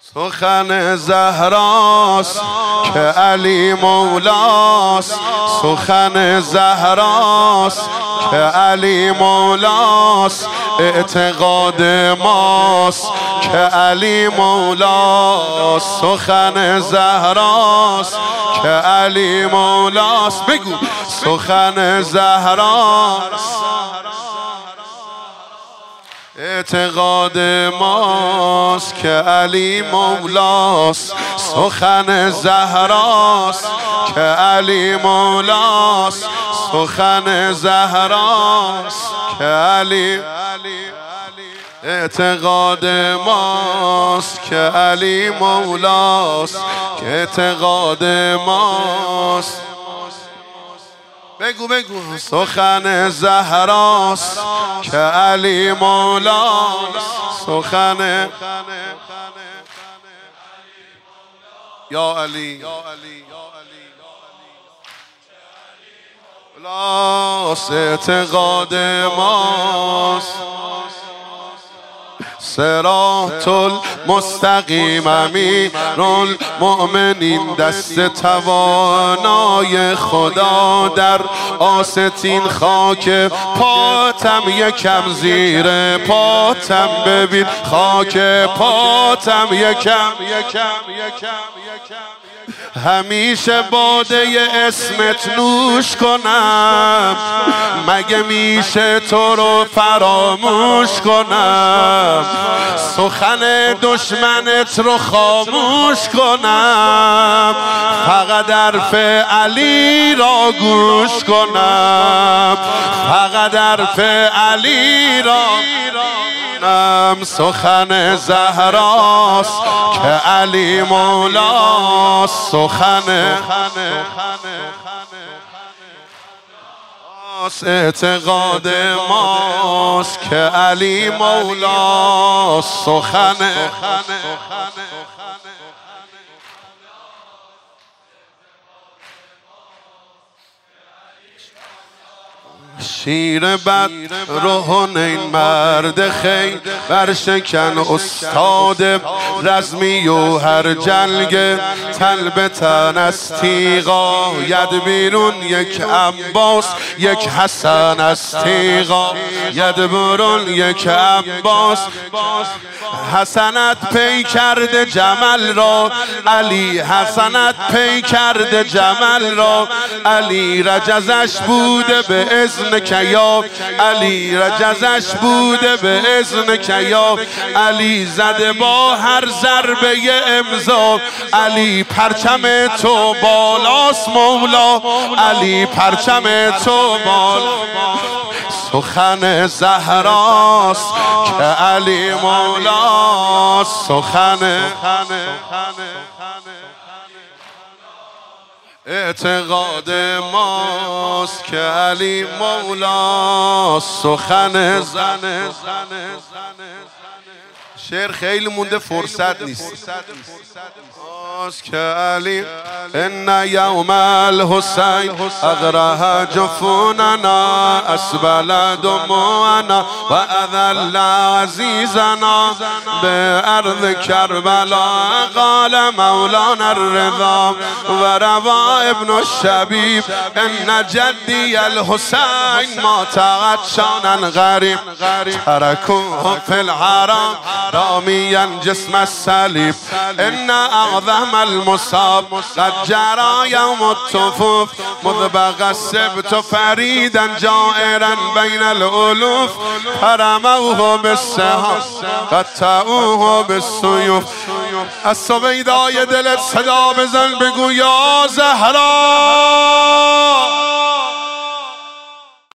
سخن زهراست که علی مولاست، سخن زهراست که علی مولاست، اعتقاد ماست که علی مولاست. سخن زهراست که علی مولاست. بگو سخن زهراست، اعتقاد ماست که علی مولاست. سخن زهراست که علی مولاست، سخن زهراست که علی، اعتقاد ماست که علی مولاست، که اعتقاد ماست. بگو بگو سخن زهراست که علی مولاست، سخن یا علی مولاست، اعتقاد ماست. صراط المستقیم امیرالمؤمنین، دست توانای خدا در آستین خاک پاتم، یکم زیر پاتم ببین خاک پاتم، یکم همیشه باده اسمت نوش کنم، مگه میشه تو رو فراموش کنم، سخن دشمنت رو خاموش کنم، فقط حرف علی را گوش کنم، فقط حرف علی را. سخن زهراست که علی مولاست، سخن اعتقاد ماست که علی مولاست. سخن شیر بد روحانین مرد خیل برشکن، استاد رزمی و هر جلگ تن به تن از تیغا، ید بیرون یک عباس یک حسن از تیغا، ید بیرون یک عباس. حسنت پی کرده جمل را علی، حسنت پی کرده جمل را علی، رجزش بوده به اذن کیا، علی رجزش بوده به اذن کیا، علی زده با هر ضربه امضا، علی پرچم تو بالاست مولا، علی پرچم تو بالا. سخن زهراست که علی مولاست، سخن اعتقاد ماست که علی مولاست. سخن شعر خیلی مونده فرصت نیست. که علی ان یوم الحسین اغرها جفوننا، اسبل دموعنا و اذل عزیزنا به ارض کربلا، قال مولانا الرضا و روا ابن الشبیب ان جدی الحسین ما عطشانا غریب، ترکوه فی الحرام رامیا جسم الصلیب، ان اعظم المصاب قد جرى يوم الطفوف، مذ بقى السبت فريدا جائرا بين الالوف، فرموه بالسهام قطعوه بالسيوف. از سویدای دلت صدا بزن بگو یا زهرا،